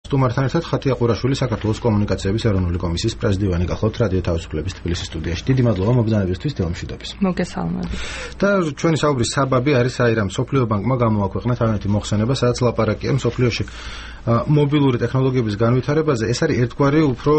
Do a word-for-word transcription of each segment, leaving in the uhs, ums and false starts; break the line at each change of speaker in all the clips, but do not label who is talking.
სტუმართან ერთად ხათია ყურაშვილი საქართველოს კომუნიკაციების ეროვნული კომისიის პრეზიდენტი გახლავთ რადიო თავისუფლების თბილისის სტუდიაში. დიდი მადლობა მობრძანებისთვის დილამშვიდობის.
მოგესალმებით.
და ჩვენი საუბრის საბაბი არის აი რა მსოფლიო ბანკმა გამოაქვეყნა თავიანთი მოხსენება, სადაც ლაპარაკია მსოფლიოში მობილური ტექნოლოგიების განვითარებაზე. ეს არის ერთგვარი უფრო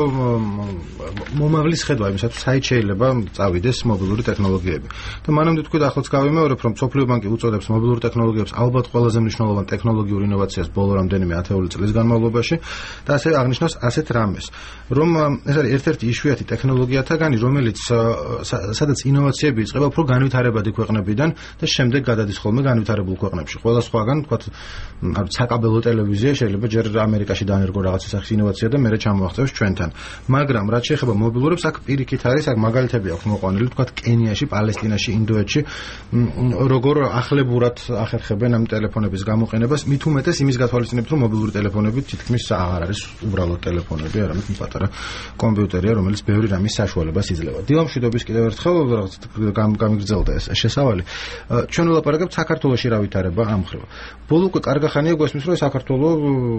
მომავლის ხედვა იმისათვის, საით შეიძლება წავიდეს მობილური ტექნოლოგიები. და მანამდე თქვი და ახლაც გავიმეორებ, რომ მსოფლიო ბანკი უწოდებს მობილურ ტექნოლოგიებს ალბათ ყველაზე მნიშვნელოვან ტექნოლოგიურ ინოვაციას ბოლო რამდენიმე ათეული წლის განმავლობაში და ასე აღნიშნავს ასეთ რამეს, რომ ეს არის ერთ-ერთი იშვიათი ტექნოლოგიათაგანი, რომელიც სადაც ინოვაციები იწყება უფრო განვითარებადი ქვეყნებიდან და შემდეგ გადადის ხოლმე განვითარებულ ქვეყნებში. ყველა სხვაგან, თქვათ, საკაბელო ტელევიზია შეიძლება ჯერ ამერიკაში დაანერგო რაღაც სახის ინოვაცია და მერე ჩამოაღწევს ჩვენთან. მაგრამ რაც შეეხება მობილურებს, აქ პირიქით არის, აქ მაგალითები აქვს მოყვანილი, თქვათ, კენიაში, პალესტინაში, ინდოეთში, როგორ ახლებურად ახერხებენ ამ ტელეფონების გამოყენებას, მით უმეტეს იმის გათვალისწინებით, რომ მობილური ტელეფონები თითქმის აღარ არის უბრალოდ ტელეფონები, არამედ პატარა კომპიუტერია, რომელიც ბევრი რამის საშუალებას იძლევა. დილამშვიდობის კიდევ ერთხელ გამიგრძელდა ეს შესავალი. ჩვენ ვლაპარაკებთ საქართველოში რა ვითარება ამ ხრივ. ბოლო უკვე კარგი ხანია გვესმის, რომ საქართველო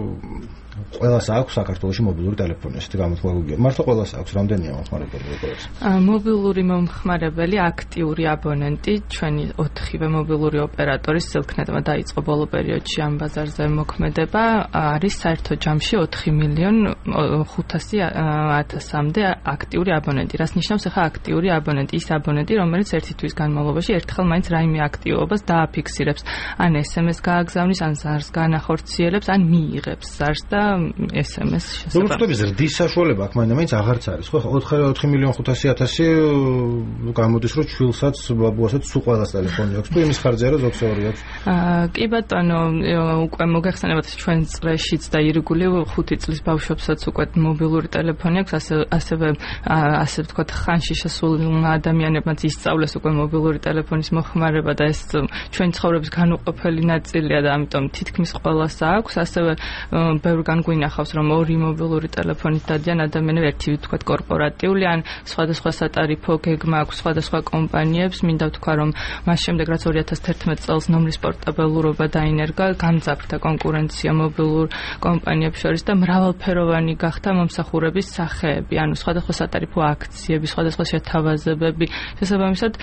ყველას აქვს საქართველოში მობილური ტელეფონი, ესეთი გამოთქვა გიგია. მართლა ყველას აქვს, რამდენია მომხმარებელი როგორც?
მობილური მომხმარებელი აქტიური აბონენტი, ჩვენი ოთხივე მობილური ოპერატორის სილქნეტმა დაიწყო ბოლო პერიოდში ამ ბაზარზე მოქმედება, არის საერთო ჯამში ოთხი მილიონი ხუთასი ათასამდე აქტიური აბონენტი. რას ნიშნავს ახლა აქტიური აბონენტი? ის აბონენტი, რომელიც ერთი თვის განმავლობაში ერთხელ მაინც რაიმე აქტივობას დააფიქსირებს, ან ეს em es გააგზავნის, ან ზარს განახორციელებს, ან მიიღებს ზარს და ეს em es შესაძლოა.
როგორც ზრდის საშუალება აქ მაინც აღარც არის. ხო, ოთხი მილიონი ხუთასი ათასი გამოდის, რომ ჩვილსაც, ბაბუასაც სულ ყველას ტელეფონი აქვს. თუ იმის ხარჯია, რომ ზოგს ორი აქვს.
კი ბატონო, უკვე მოგეხსენებათ ჩვენ წრეშიც და ირგული ხუთი წლის ბავშვებსაც უკვე მობილური ტელეფონი აქვს, ასე ასევე ასე ვთქვათ, ხანში შესულ ადამიანებმაც ისწავლეს უკვე მობილური ტელეფონის მოხმარება და ეს ჩვენი ცხოვრების განუყოფელი ნაწილია და ამიტომ თითქმის ყველას აქვს. ასევე ბევრგან გვინახავს, რომ ორი მობილური ტელეფონით დადიან ადამიანები, ერთი ვთქვათ კორპორატიული ან სხვადასხვა სატარიფო გეგმა აქვს სხვადასხვა კომპანიებს. მინდა ვთქვა, რომ მას შემდეგ რაც ორი ათას თერთმეტ წელს ნომრის პორტაბელურობა დაინერგა, გამძაფრდა კონკურენცია მობილურ კომპანიებს შორის და მრავალფეროვანი გახდა მომსახურების სახეები, ანუ სხვადასხვა სატარიფო აქციები, სხვადასხვა შეთავაზებები. შესაბამისად,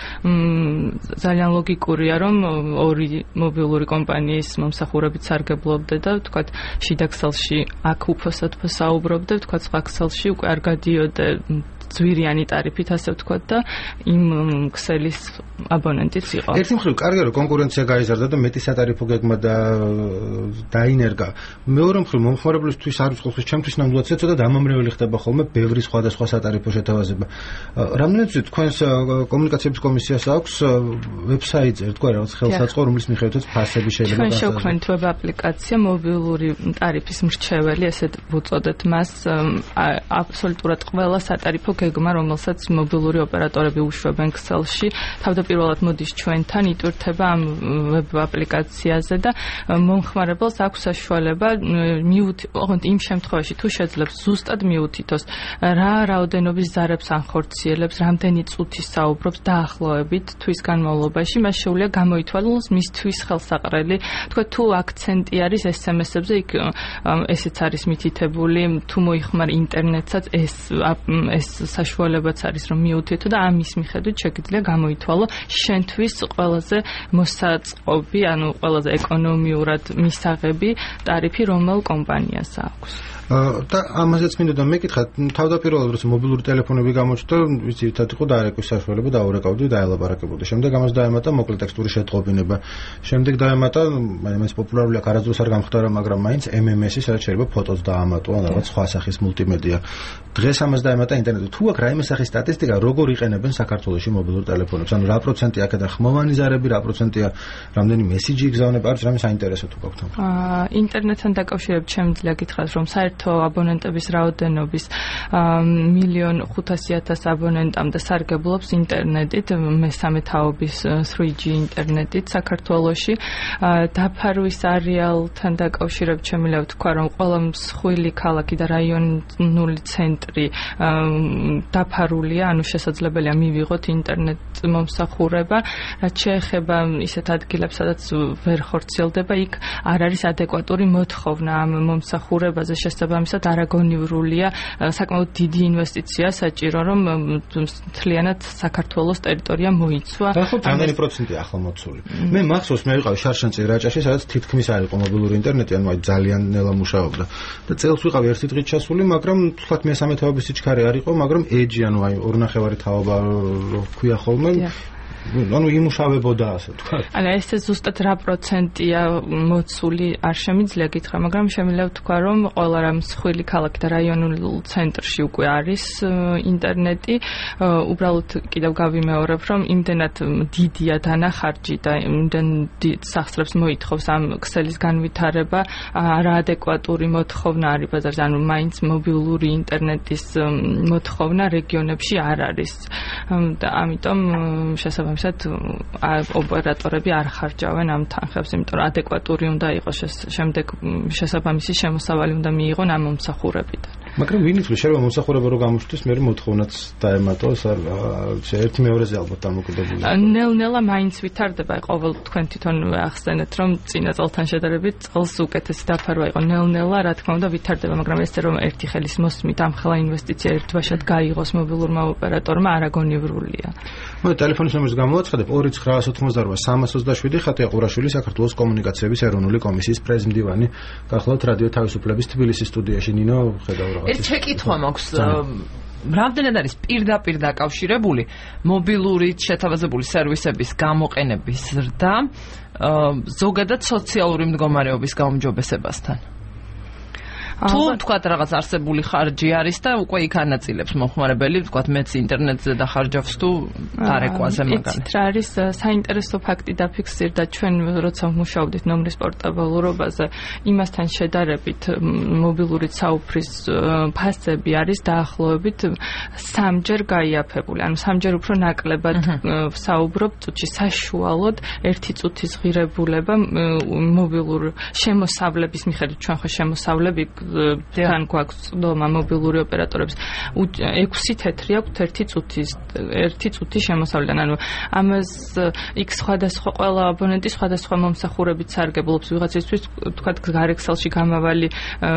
ძალიან ლოგიკურია, რომ ორი მობილური კომპანიის მომსახურებით სარგებლობდე და ვთქვათ, შიდა ქსელში აქ უფოსად საუბრობდე, ვთქვათ, სხვა ქსელში უკვე არ გადიოდე ძვირიანი ტარიფით, ასე ვთქვათ და იმ ქსელის აბონენტიც იყო.
ერთი მხრივ კარგია, რომ კონკურენცია გაიზარდა და მეტი სატარიფო გეგმა და დაინერგა. მეორე მხრივ მომხმარებლისთვის არ ვწყობს, ჩემთვის ნამდვილად ცოტა დამამრეველი ხდება ხოლმე ბევრი სხვადასხვა სატარიფო შეთავაზება. რამდენიც თქვენს კომუნიკაციების კომისიას აქვს ვებსაიტზე, თქვა რაღაც ხელსაწყო, რომლის მიხედვითაც ფასები შეიძლება
ჩვენ შევქმნით ვებ აპლიკაცია მობილური ტარიფის მრჩეველი, ესეთ ვუწოდეთ მას, აბსოლუტურად ყველა სატარიფო გეგმა, რომელსაც მობილური ოპერატორები უშვებენ ქსელში, თავდაპირველად მოდის ჩვენთან, იტვირთება ამ ვებ აპლიკაციაზე და მომხმარებელს აქვს საშუალება მიუთი, ოღონდ იმ შემთხვევაში თუ შეძლებს ზუსტად მიუთითოს რა რაოდენობის ზარებს ანხორციელებს, რამდენი წუთი საუბრობს დაახლოებით თვის განმავლობაში, მას შეუძლია გამოითვალოს მისთვის ხელსაყრელი. თქვა თუ აქცენტი არის ეს em es-ებზე, იქ ესეც არის მითითებული, თუ მოიხმარ ინტერნეტსაც ეს ეს საშუალებაც არის, რომ მიუთითო და ამის მიხედვით შეგიძლია გამოითვალო შენთვის ყველაზე მოსაწყობი, ანუ ყველაზე ეკონომიურად მისაღები ტარიფი რომელ კომპანიას აქვს.
და ამაზეც მინდოდა მეკითხა, თავდაპირველად როცა მობილური ტელეფონები გამოჩნდა, ვიცი, თათ იყო დაარეკვის საშუალება, დაურეკავდი, დაელაპარაკებოდი. შემდეგ ამას დაემატა მოკლე ტექსტური შეტყობინება. შემდეგ დაემატა, მაინც პოპულარულია, არასდროს არ გამხდარა, მაგრამ მაინც em es, სადაც შეიძლება ფოტოც დაამატო, ან რაღაც სხვა სახის მულტიმედია. დღეს ამას დაემატა ინტერნეტი. თუ აქ რაიმე სახის სტატისტიკა, როგორ იყენებენ საქართველოში მობილურ ტელეფონებს? ანუ რა პროცენტია აქედან ხმოვანი ზარები, რა პროცენტია რამდენი მესიჯი იგზავნება, არის რამე საინტერესო თუ გაქვთ?
აა ინტერნეტთან დაკავშირებით შემიძლია გითხრათ, რომ საერთო აბონენტების რაოდენობის მილიონ ხუთასი ათას აბონენტამდე სარგებლობს ინტერნეტით, მესამე თაობის three G ინტერნეტით საქართველოში. დაფარვის არეალთან დაკავშირებით შემიძლია ვთქვა, რომ ყველა მსხვილი ქალაქი და რაიონული ცენტრი დაფარულია, ანუ შესაძლებელია მივიღოთ ინტერნეტ მომსახურება, რაც შეეხება ისეთ ადგილებს, სადაც ვერ ხორციელდება, იქ არ არის ადეკვატური მოთხოვნა ამ მომსახურებაზე, შესაბამისად არაგონივრულია, საკმაოდ დიდი ინვესტიცია საჭირო, რომ მთლიანად საქართველოს ტერიტორია მოიცვა.
და ხო რამდენი პროცენტია ახლა მოცული? მე მახსოვს მე ვიყავი შარშანწირ რაჭაში, სადაც თითქმის არ იყო მობილური ინტერნეტი, ანუ აი ძალიან ნელა მუშაობდა. და წელს ვიყავი ერთი დღით ჩასული, მაგრამ თქვათ მესამე თაობის სიჩქარე არ იყო, მაგრამ ეჯი, ანუ აი ორნახევარი თაობა რო ქვია ხოლმე. ანუ იმუშავებოდა ასე თქვა.
ანუ ეს ზუსტად რა პროცენტია მოცული არ შემიძლია გითხრა, მაგრამ შემიძლია ვთქვა, რომ ყველა რამ მსხვილი ქალაქი და რაიონულ ცენტრში უკვე არის ინტერნეტი. უბრალოდ კიდევ გავიმეორებ, რომ იმდენად დიდია დანახარჯი და იმდენ დიდ სახსრებს მოითხოვს ამ ქსელის განვითარება, არაადეკვატური მოთხოვნა არის ბაზარზე, ანუ მაინც მობილური ინტერნეტის მოთხოვნა რეგიონებში არ არის. და ამიტომ შესაბამისად ოპერატორები არ ხარჯავენ ამ თანხებს, იმიტომ რომ ადეკვატური უნდა იყოს შემდეგ შესაბამისი შემოსავალი უნდა მიიღონ ამ მომსახურებიდან.
მაგრამ ვინ იცის შეიძლება მომსახურება რო გამოჩნდეს, მე მოთხოვნაც დაემატოს, ერთი მეორეზე ალბათ დამოკიდებული.
ნელ-ნელა მაინც ვითარდება, ყოველ თქვენ თვითონ ახსენეთ, რომ წინა წელთან შედარებით წელს უკეთესი დაფარვა იყო. ნელ-ნელა რა თქმა უნდა ვითარდება, მაგრამ ესე რომ ერთი ხელის მოსმით ამ ხელა ინვესტიცია ერთბაშად გაიღოს მობილურმა ოპერატორმა არაგონივრულია.
მოდი ტელეფონის ნომერს გამოვაცხადებ ორი ცხრა ათმოცდაოთხი სამას ოცდაშვიდი. ხატია ყურაშვილი, საქართველოს კომუნიკაციების ეროვნული კომისიის პრეზიდენტი. გახლავთ რადიო თავისუფლების თბილისის სტუდიაში. ნინო, ხედავ რაღაც.
ერთ შეკითხვა მაქვს. რამდენად არის პირდაპირ დაკავშირებული მობილური შეთავაზებული სერვისების გამოყენების ზრდა ზოგადად სოციალური მდგომარეობის გაუმჯობესებასთან? თუ თქვათ რაღაც არსებული ხარჯი არის და უკვე იქ ანაწილებს მოხმარებელი, თქვათ მეც ინტერნეტზე დახარჯავს თუ დარეკვაზე მაგალითად.
რა არის საინტერესო ფაქტი დაფიქსირდა ჩვენ როცა ვმუშაობდით ნომრის პორტაბელურობაზე, იმასთან შედარებით მობილური საუფრის ფასები არის დაახლოებით სამჯერ გაიაფებული, ანუ სამჯერ უფრო ნაკლებად საუბრობ წუთში. საშუალოდ ერთი წუთის ღირებულება მობილურ შემოსავლების მიხედვით, ჩვენ ხო შემოსავლები თან გვაქვს წვდომა მობილური ოპერატორებს ექვსი თეთრი აქვთ ერთი წუთის ერთი წუთი შემოსავლიდან, ანუ ამას იქ სხვადასხვა ყველა აბონენტი სხვადასხვა მომსახურებით სარგებლობს. ვიღაცისთვის თქვათ გარეკსელში გამავალი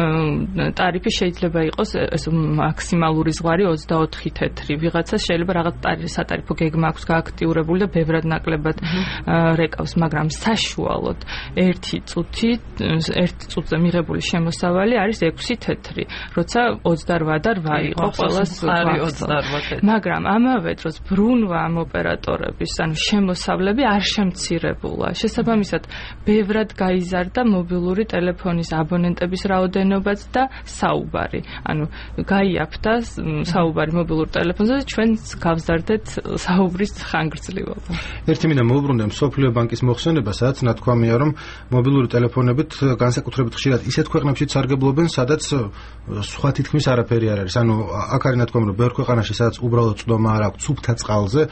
ტარიფი შეიძლება იყოს ეს მაქსიმალური ზღვარი ოცდაოთხი თეთრი, ვიღაცას შეიძლება რაღაც სატარიფო გეგმა აქვს გააქტიურებული და ბევრად ნაკლებად რეკავს, მაგრამ საშუალოდ ერთი წუთი ერთი წუთზე მიღებული შემოსავალი არის ექვსი თეთრი, როცა ოცდარვა და რვა იყო ყველას
ოცდარვა თეთრი.
მაგრამ ამავე დროს ბრუნვა ამ ოპერატორების, ანუ შემოსავლები არ შემცირებულა. შესაბამისად, ბევრად გაიზარდა მობილური ტელეფონის აბონენტების რაოდენობაც და საუბარი. ანუ გაიაფთა საუბარი მობილურ ტელეფონზე, ჩვენც გავზარდეთ საუბრის ხანგრძლივობა.
ერთი მინდა მოვუბრუნდე მსოფლიო ბანკის მოხსენება, სადაც ნათქვამია, რომ მობილური ტელეფონებით განსაკუთრებით ხშირად ისეთ ქვეყნებში სარგებლობენ, სადაც სხვა თითქმის არაფერი არ არის. ანუ აქ არის ნათქვამი, რომ ბევრ ქვეყანაში, სადაც უბრალოდ წვდომა არ აქვს სუფთა წყალზე,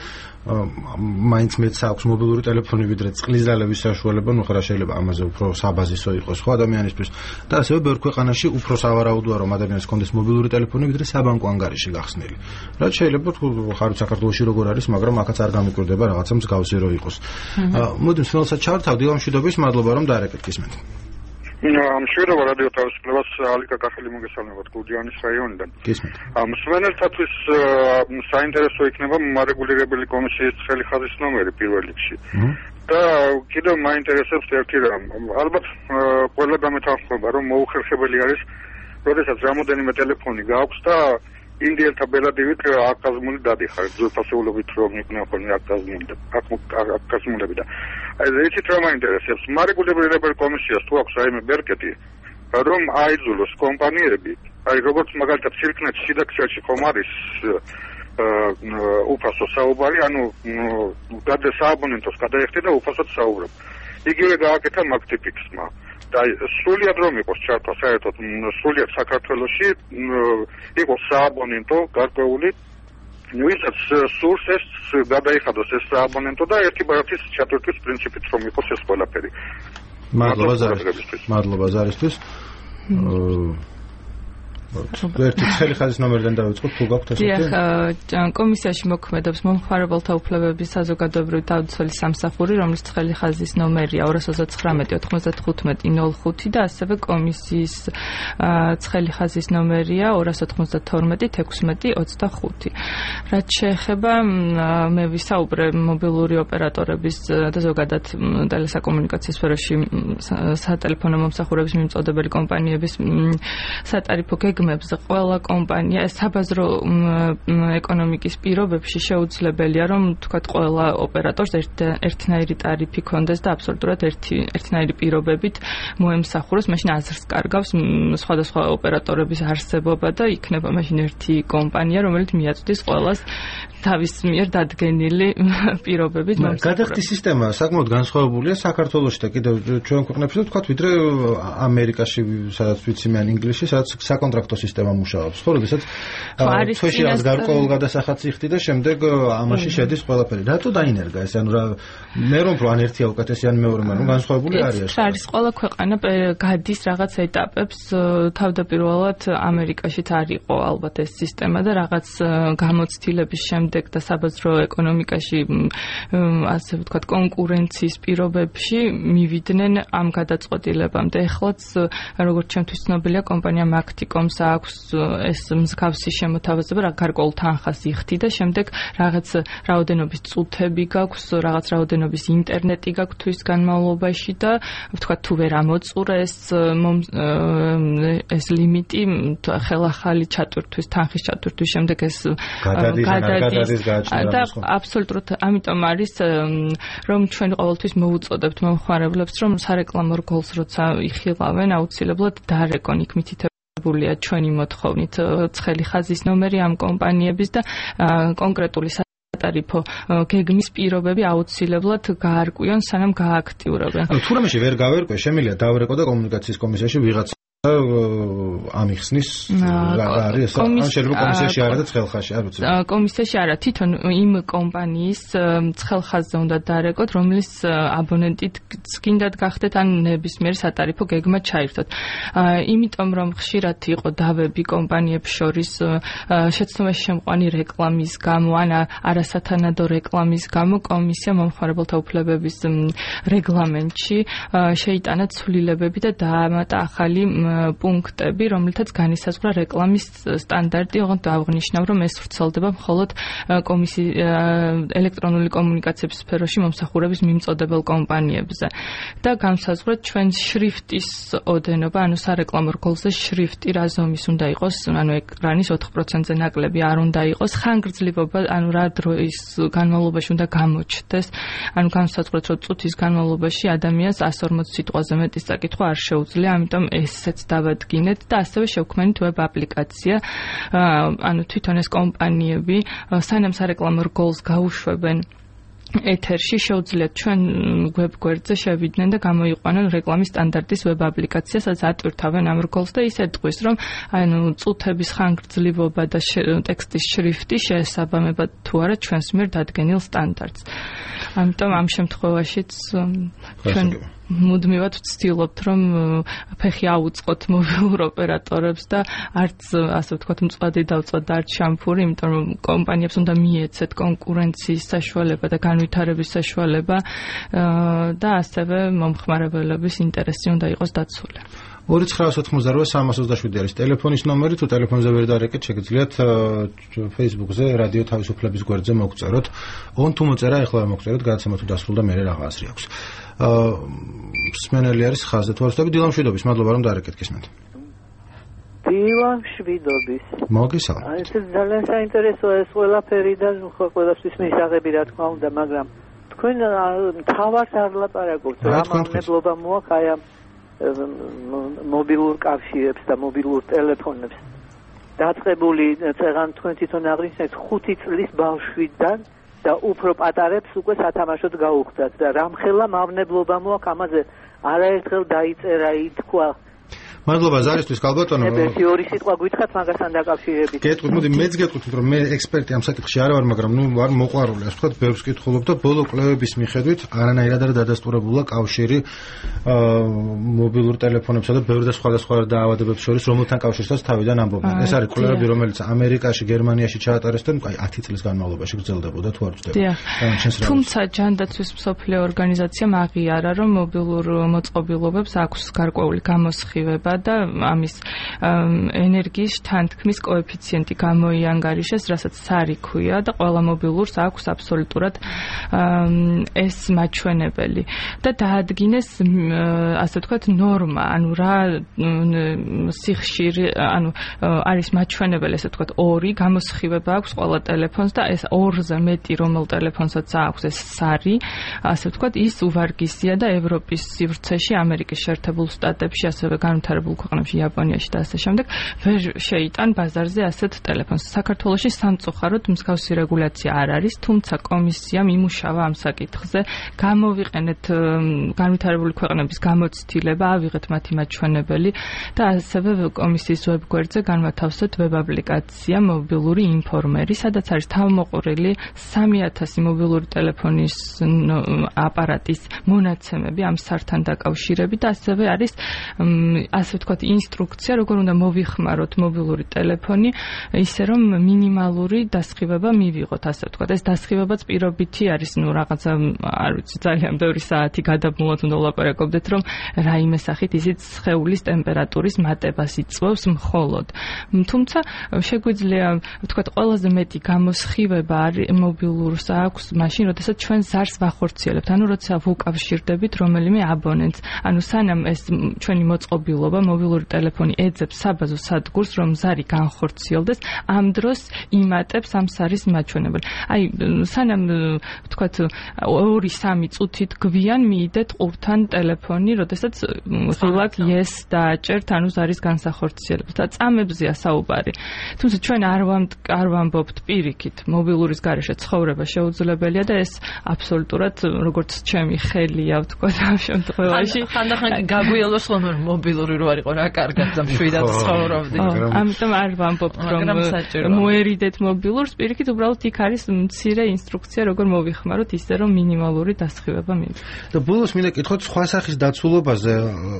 მაინც მეც აქვს მობილური ტელეფონი, ვიდრე წყლის ძალების საშუალება, ნუ ხარა შეიძლება ამაზე უფრო საბაზისო იყოს სხვა ადამიანისთვის. და ასევე ბევრ ქვეყანაში უფრო სავარაუდოა, რომ ადამიანს ჰქონდეს მობილური ტელეფონი, ვიდრე საბანკო ანგარიში გახსნილი. რაც შეიძლება თუ ხარ საქართველოში როგორ არის, მაგრამ აქაც არ გამიკვირდება რაღაცა მსგავსი რო იყოს. მოდი მსმენელსაც ჩავთავდი, ამშვიდობის, მადლობა რომ დაარეკეთქისმენთ.
მშვიდობა რადიო თავისუფლებას, ალიკა კახელი მოგესალმებათ გურჯაანის რაიონიდან.
გისმენთ.
მსმენელთათვის საინტერესო იქნება მარეგულირებელი კომისიის ცხელი ხაზის ნომერი პირველ რიგში. და კიდევ მაინტერესებს ერთი რამ. ალბათ ყველა დამეთანხმება, რომ მოუხერხებელი არის, როდესაც რამოდენიმე ტელეფონი გააქვს და ინდიელთა ბელადივით აკაზმული დადიხარ, ძვირფასეულობით რომ იყვნენ ხოლმე აკაზმული და აკაზმულები და აი ეცით რა მაინტერესებს, მარეგულირებელი კომისიას თუ აქვს რაიმე ბერკეტი, რომ აიძულოს კომპანიები, აი როგორც მაგალითად სირკნეთის სიდაქციაში ხომ არის უფასო საუბარი, ანუ გადა სააბონენტოს გადაეხტი და უფასოდ საუბრობ. იგივე გააკეთა მაგტიპიქსმა. და სულიად რომ იყოს ჩართვა საერთოდ სულიად საქართველოში იყოს სააბონენტო გარკვეული, ვისაც სურს ეს გადაიხადოს ეს სააბონენტო და ერთიბარათის ჩატვირთვის პრინციპით რომ იყოს ეს ყველაფერი.
მადლობა ზარისთვის. მადლობა ზარისთვის. ერთი ცხელი ხაზის ნომერიდან დავიწყოთ, თუ გაქვთ ასეთი?
დიახ, კომისიაში მოქმედებს მომხმარებელთა უფლებების საზოგადოებრივი თავდაცველი სამსახური, რომლის ცხელი ხაზის ნომერია ორი ათი ოცდათხმეტი ოცდათხუთმეტი ნოლ ხუთი და ასევე კომისიის ცხელი ხაზის ნომერია ორი ათი ოცდათორმეტი ექვსმეტი ოცდახუთი. რაც შეეხება მე ვისაუბრე მობილური ოპერატორების და ზოგადად ტელესაკომუნიკაციო სფეროში სატელეფონო მომსახურების მიმწოდებელი კომპანიების სატარიფო გეგმებზე ყველა კომპანია საბაზრო ეკონომიკის პირობებში შეუძლებელია რომ თქვათ ყველა ოპერატორს ერთნაირი ტარიფი ქონდეს და აბსოლუტურად ერთი ერთნაირი პირობებით მოემსახუროს, მაშინ აზრს კარგავს სხვადასხვა ოპერატორების არსებობა და იქნება მაშინ ერთი კომპანია, რომელიც მიაწვდის ყველას თავის მიერ დადგენილი პირობებით მომსახურებას.
გადახდის სისტემა საკმაოდ განსხვავებულია საქართველოში და კიდევ ჩვენ ქვეყნებში და თქვათ ვიდრე ამერიკაში, სადაც ვიცი მე ან ინგლისში, სადაც საკონტრაქტო სისტემა მუშაობს. ხო, როდესაც თვეში რაღაც გარკვეულ გადასახადს იხდი და შემდეგ ამაში შედის ყველაფერი. რატო დაინერგა ეს? ანუ რა მე რომ რომ ან ერთია უკეთესი ან მეორე, მაგრამ განსხვავებული არის.
არის ყველა ქვეყანა გადის რაღაც ეტაპებს. თავდაპირველად ამერიკაშიც არ იყო ალბათ ეს სისტემა და რაღაც გამოცდილების შემდეგ და საბაზრო ეკონომიკაში ასე ვთქვათ კონკურენციის პირობებში მივიდნენ ამ გადაწყვეტილებამდე. ეხლაც როგორც ჩემთვის ცნობილია კომპანია Macticom-ს აქვს ეს მსგავსი შემოთავაზება, რა გარკვეულ თანხას იხდი და შემდეგ რაღაც რაოდენობის წუთები გაქვს, რაღაც რაოდენობის ინტერნეტი გაქვს თვის განმავლობაში და ვთქვათ თუ ვერ ამოწურა ეს ეს ლიმიტი ხელახალი ჩატვირთვის, თანხის ჩატვირთვის შემდეგ ეს
გადადის
და აბსოლუტურად ამიტომ არის რომ ჩვენ ყოველთვის მოუწოდებთ მომხმარებლებს რომ სარეკლამო რგოლს როცა იხილავენ აუცილებლად დარეკონ იქ მითითებულია ჩვენი მოთხოვნით ცხელი ხაზის ნომერი ამ კომპანიების და კონკრეტული სატარიფო გეგმის პირობები აუცილებლად გაარკვიონ სანამ გააქტიურებენ.
თუ რამეში ვერ გავერკვე, შემიძლია დავრეკო და კომუნიკაციის კომისიაში ვიღაც ამიხსნის რა არის ეს? ან შეიძლება კომისიაში არა და ცხელხაზში, არ ვიცი.
კომისიაში არა, თვითონ იმ კომპანიის ცხელხაზზე უნდა დარეკოთ, რომლის აბონენტით გინდათ გახდეთ ან ნებისმიერ სატარიფო გეგმა ჩაირთოთ. იმიტომ რომ ხშირად იყო დავები კომპანიებს შორის შეცდომაში შემყვანი რეკლამის გამო ან არასათანადო რეკლამის გამო კომისია მომხმარებელთა უფლებების რეგლამენტში შეიტანა ცვლილებები და დაამატა ახალი პუნქტები, რომლითაც განისაზღვრა რეკლამის სტანდარტი, ოღონდ აღნიშნავ, რომ ეს ვრცელდება მხოლოდ კომისიის ელექტრონული კომუნიკაციების სფეროში მომსახურების მიმწოდებელ კომპანიებზე. და განსაზღვრა ჩვენ შრიფტის ოდენობა, ანუ სარეკლამო რგოლზე შრიფტი რა ზომის უნდა იყოს, ანუ ეკრანის ოთხ პროცენტზე ნაკლები არ უნდა იყოს, ხანგრძლივობა, ანუ რა დროის განმავლობაში უნდა გამოჩნდეს, ანუ განსაზღვრეთ, რომ წუთის განმავლობაში ადამიანს εκατს ორმოცი სიტყვაზე მეტის წაკითხვა არ შეუძლია, ამიტომ ესეც დავადგინეთ და ასევე შევქმნით ვებ აპლიკაცია. ანუ თვითონ ეს კომპანიები სანამ სარეკლამო რგოლს გაუშვებენ ეთერში შეუძლიათ ჩვენ ვებ გვერდზე შევიდნენ და გამოიყვანონ რეკლამის სტანდარტის ვებ აპლიკაცია, სადაც ატვირთავენ ამ რგოლს და ისე ტყვის, რომ ანუ წუთების ხანგრძლივობა და ტექსტის შრიფტი შეესაბამება თუ არა ჩვენს მიერ დადგენილ სტანდარტს. ამიტომ ამ შემთხვევაშიც ჩვენ მუდმივად ვცდილობთ, რომ ფეხი აუწყოთ მობილურ ოპერატორებს და არც ასე ვთქვათ მწვადი დავწვათ და არც შამფური, იმიტომ რომ კომპანიებს უნდა მიეცეთ კონკურენციის საშუალება და განვითარების საშუალება და ასევე მომხმარებლების ინტერესი უნდა იყოს დაცული.
ორი ცხრაას ოთხმოცდაშვიდ სამას ოცდაშვიდი არის ტელეფონის ნომერი, თუ ტელეფონზე ვერ დარეკეთ, შეგიძლიათ Facebook-ზე რადიო თავისუფლების გვერდზე მოგწეროთ. on თუ მოწერა, ეხლა მოგწეროთ, გადაცემა თუ დასრულდა, მე რა აზრი აქვს. მსმენელი არის ხაზზე, თუ არ ვსწრაფი, დილამშვიდობის, მადლობა რომ დარეკეთ, გისმენთ.
დილამშვიდობის.
მოგესალმებით.
აი ეს ძალიან საინტერესოა ეს ყველაფერი და ყველასთვის მისაღები რა თქმა უნდა, მაგრამ თქვენ თავარს არ ლაპარაკობთ, რა მავნებლობა მოაქვს აი ამ მობილურ კავშირებს და მობილურ ტელეფონებს. დაწყებული წეღან თქვენ თვითონ აღნიშნეთ ხუთი წლის ბავშვიდან და უფრო პატარებს უკვე სათამაშოდ გაუხდათ და რამხელა მავნებლობა მოაქვს ამაზე არაერთხელ დაიწერა, ითქვა.
მადლობა ზარისთვის კალბატონო.
ნებელში ორი სიტყვა გითხრათ მაგასთან დაკავშირებით.
გეტყვით, მოდი მეც გეტყვით, რომ მე ექსპერტი ამ საკითხში არ ვარ, მაგრამ ნუ ვარ მოყვარული, ასე ვთქვათ, ბევრს კითხულობ და ბოლო კვლევების მიხედვით არანაირად არ დადასტურებულა კავშირი მობილურ ტელეფონებსა და ბევრ და სხვადასხვა დაავადებებს შორის, რომელთან კავშირსაც თავიდან ამბობენ. ეს არის კვლევები, რომელიც ამერიკაში, გერმანიაში ჩაატარეს და აი ათი წლის განმავლობაში გრძელდებოდა თუ არ ვწდები.
თუმცა ჯანდაცვის მსოფლიო ორგანიზაციამ აღიარა, რომ მობილურ მოწყობილობებს აქვს გარკვეული გამოსხივება და ამის ენერგიის თანთქმის კოეფიციენტი გამოიანგარიშეს, რასაც სარი ქვია და ყველა მობილურს აქვს აბსოლუტურად ეს მაჩვენებელი და დაადგინეს ასე ვთქვათ ნორმა, ანუ რა სიხშირე, ანუ არის მაჩვენებელი, ასე ვთქვათ, ორი გამოსხივება აქვს ყველა ტელეფონს და ეს ორზე მეტი რომელ ტელეფონსაც აქვს ეს სარი, ასე ვთქვათ, ის უვარგისია და ევროპის სივრცეში, ამერიკის შეერთებულ შტატებში, ასევე განვითარებულ ქვეყნებში, იაპონიაში და ასე შემდეგ ვერ შეიტან ბაზარზე ასეთ ტელეფონს. საქართველოში სამწუხაროდ მსგავსი რეგულაცია არ არის, თუმცა კომისიამ იმუშავა ამ საკითხზე, გამოვიყენეთ განვითარებული ქვეყნების გამოცდილება, ავიღეთ მათი მაჩვენებელი და ასევე კომისიის ვებგვერდზე განვათავსეთ ვებ აპლიკაცია მობილური ინფორმერი, სადაც არის თავმოყრილი სამი ათასი მობილური ტელეფონის აპარატის მონაცემები ამ სართან დაკავშირებით და ასევე არის ასე ვთქვათ ინსტრუქცია, როგორ უნდა მოვიხმაროთ მობილური ტელეფონი, ისე რომ მინიმალური დასხივება მივიღოთ, ასე ვთქვათ. ეს დასხივებაც პირობითი არის, ნუ რაღაცა არ ვიცი, ძალიან ბევრი საათი გადაბმულად უნდა ვლაპარაკობდეთ, რომ რაიმე სახით ისიც სხეულის ტემპერატურის მატებას იწვევს მხოლოდ. თუმცა შეგვიძლია ვთქვათ ყველაზე მეტი გამოსხივება არის მობილურს აქვს მაშინ, როდესაც ჩვენ ზარს ვახორციელებთ, ანუ როცა ვუკავშირდებით რომელიმე აბონენტს, ანუ სანამ ეს ჩვენი მოწყობილობა მობილური ტელეფონი ეძებს საბაზო სადგურს, რომ ზარი განხორციელდეს, ამ დროს იმატებს ამ სარის მაჩვენებელი. აი, სანამ ვთქვათ ორი სამი წუთით გვიან მიიდეთ ყურთან ტელეფონი, როდესაც ღილაკ yes დააჭერთ, ანუ ზარის განსახორციელებას და წამებზეა საუბარი. თუმცა ჩვენ არ არ ვამბობთ პირიქით, მობილურის გარეშე ცხოვრება შეუძლებელია და ეს აბსოლუტურად როგორც ჩემი ხელია, ვთქვათ, ამ შემთხვევაში.
ხანდახან გაგვიელოს რომ მობილური რო არისო რა კარგად და მშვიდად ცხოვრობდი.
ამიტომ არ ვამბობთ რომ მოერიდეთ მობილურს, პირიქით უბრალოდ იქ არის მცირე ინსტრუქცია, როგორ მოვიხმაროთ ისე რომ მინიმალური დასხივება მივიღოთ.
და ბოლოს მინდა კითხოთ სხვა სახის დაცულობაზე.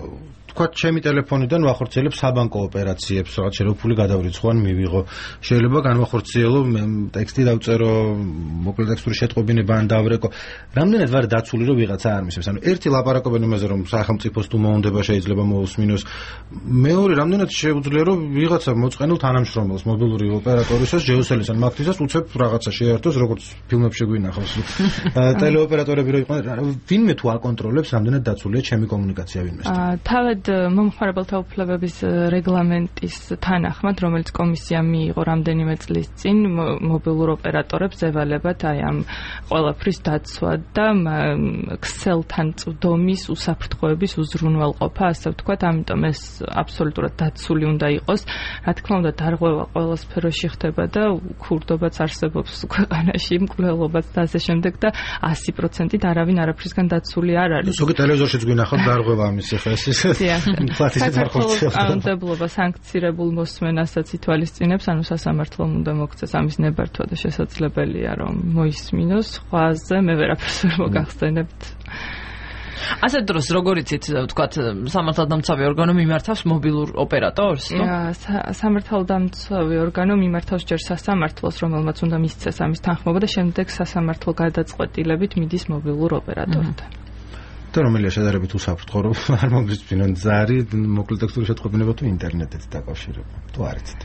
თქვათ ჩემი ტელეფონიდან ვახორციელებ საბანკო ოპერაციებს, რაღაც შეერფული გადავრიცხო ან მივიღო. შეიძლება განვახორციელო, ტექსტი დავწერო, მოკლე ტექსტური შეტყობინება ან დავრეკო. რამდენად ვარ დაცული რომ ვიღაცა არ მისცემს? ანუ ერთი ლაპარაკობენ იმაზე რომ სახელმწიფოს თუ მოუნდება შეიძლება მოусმინოს. მეორე რამდენად შეუძლია რომ ვიღაცა მოწყენილ თანამშრომელს მობილური ოპერატორისას, ჯეოსელის ან მაგთისას უცებ რაღაცა შეერთოს, როგორც ფილმებში გვინახავს. ტელეოპერატორები რო იყვნენ, ვინმე თუ აკონტროლებს რამდენად დაცულია ჩემი კომუნიკაცია ვინმესთან.
თავად მომხმარებელთა უფლებების რეგლამენტის თანახმად, რომელიც კომისიამ მიიღო რამდენიმე წლის წინ, მობილურ ოპერატორებს ევალებათ აი ამ ყველაფრის დაცვა და ქსელთან წვდომის უსაფრთხოების უზრუნველყოფა, ასე ვთქვათ, ამიტომ ეს აბსოლუტურად დაცული უნდა იყოს. რა თქმა უნდა, დარღვევა ყველა სფეროში ხდება და ქურდობაც არსებობს ქვეყანაში, მკვლელობაც და ასე შემდეგ და ასი პროცენტით არავინ არაფრისგან დაცული არ არის.
ზოგი ტელევიზორშიც გვინახავთ დარღვევა ამის ხა ეს ის.
საქართველოს კანონმდებლობა სანქცირებულ მოსმენასაც ითვალისწინებს, ანუ სასამართლომ უნდა მოქცეს ამის ნებართვა და შესაძლებელია რომ მოისმინოს. ხვაზე მე ვერაფერს ვერ მოგახსენებთ.
ასეთ დროს როგორ იცით, ვთქვათ, სამართალდამცავი ორგანო მიმართავს მობილურ ოპერატორს?
სამართალდამცავი ორგანო მიმართავს ჯერ სასამართლოს, რომელმაც უნდა მისცეს ამის თანხმობა და შემდეგ სასამართლო გადაწყვეტილებით მიდის მობილურ ოპერატორთან.
და რომელია შედარებით უსაფრთხო, რომ არ მომგვიწმინონ ზარი, მოკლე ტექსტური შეტყობინება თუ ინტერნეტით დაკავშირება. თუ არ იცით.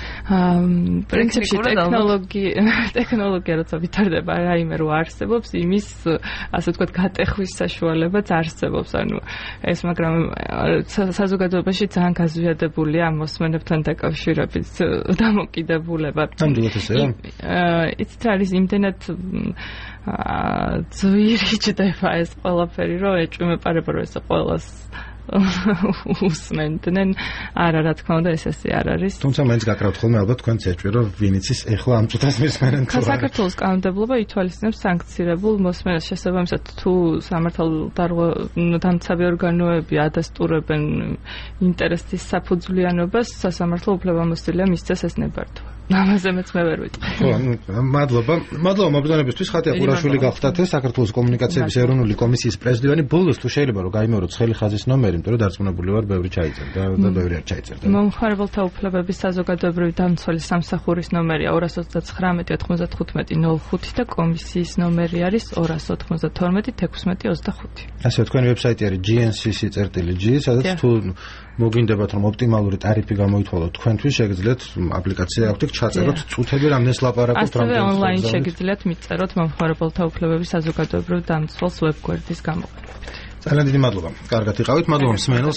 პრინციპში ტექნოლოგია ტექნოლოგია როცა ვითარდება რაიმე რო არსებობს, იმის ასე ვთქვათ გატეხვის საშუალებაც არსებობს. ანუ ეს მაგრამ საზოგადოებაში ძალიან გაზვიადებულია ამ მოსმენებთან დაკავშირებით დამოკიდებულება.
ნამდვილად ესეა?
იცით რა არის იმდენად ძვირი ჭდება ეს ყველაფერი, რომ ეჭვმეპარება რომ ეს ყველას უსმენდნენ. არა, რა თქმა უნდა, ეს ესე არ არის.
თუმცა მაინც გაკრავთ ხოლმე ალბათ თქვენ წეჭვი, რომ ვინიც ის ეხლა ამ წუთას მისმენენ თუ არა.
საქართველოს კანონმდებლობა ითვალისწინებს სანქცირებულ მოსმენას შესაბამისად თუ სამართალდამცავი ორგანოები ადასტურებენ ინტერესის საფუძვლიანობას, სასამართლო უფლებამოსილია მისცეს ეს ნებართვა. ამაზე მეც მე ვერ ვიტყვი.
ხო, მადლობა. მადლობა მობრძანებისთვის. ხატია ყურაშვილი გახდათ საქართველოს კომუნიკაციების ეროვნული კომისიის პრეზიდენტი. ბოლოს თუ შეიძლება რომ გაიმეოროთ ცხელი ხაზის ნომერი, იმიტომ რომ დარწმუნებული ვარ, ბევრი ჩაიწერდა და ბევრი არ ჩაიწერდა.
მომხმარებელთა უფლებების საზოგადოებრივი დამცველი სამსახურის ნომერია ორას ოცდათხმეტი ოცდათხუთმეტი ნულ ხუთი და კომისიის ნომერი არის ორას ოთხმოცდათორმეტი ექვსმეტი ოცდახუთი.
ასე თქვენი ვებსაიტი არის g n c c dot g, სადაც თუ მოგინდებათ რომ ოპტიმალური ტარიფი გამოითვალოთ თქვენთვის, შეგიძლიათ აპლიკაცია აქვთ, ჩაწეროთ წუთები რამდენს ლაპარაკობთ
რამდენს. ასევე ონლაინ შეგიძლიათ მიწეროთ მომხმარებელთა უფლებების საზოგადოებრივ დამცველს ვებგვერდის გამოყენებით.
ძალიან დიდი მადლობა. კარგად იყავით. მადლობა მსმენელს.